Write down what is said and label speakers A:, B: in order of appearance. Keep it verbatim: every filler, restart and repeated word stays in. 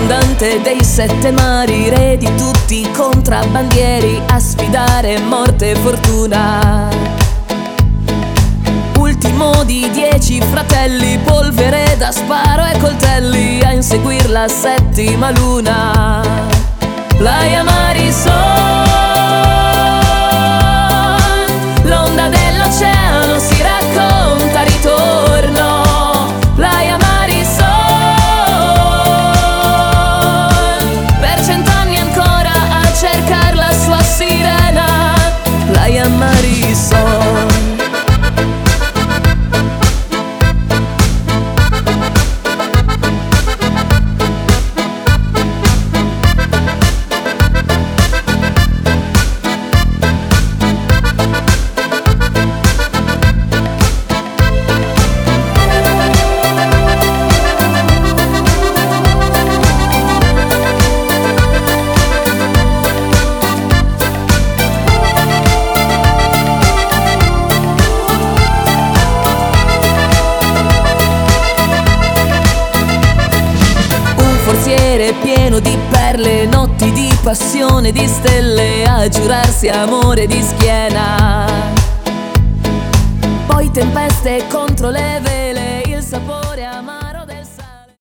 A: comandante dei sette mari, re di tutti i contrabbandieri, a sfidare morte e fortuna. Ultimo di dieci fratelli, polvere da sparo e coltelli, a inseguir la settima luna. Playa Marisol, l'onda dell'oceano si racconta ritorno. Playa Marisol, per cent'anni ancora a cercar la sua sirena. Playa Marisol. Forziere pieno di perle, notti di passione, di stelle, a giurarsi amore di schiena. Poi tempeste contro le vele.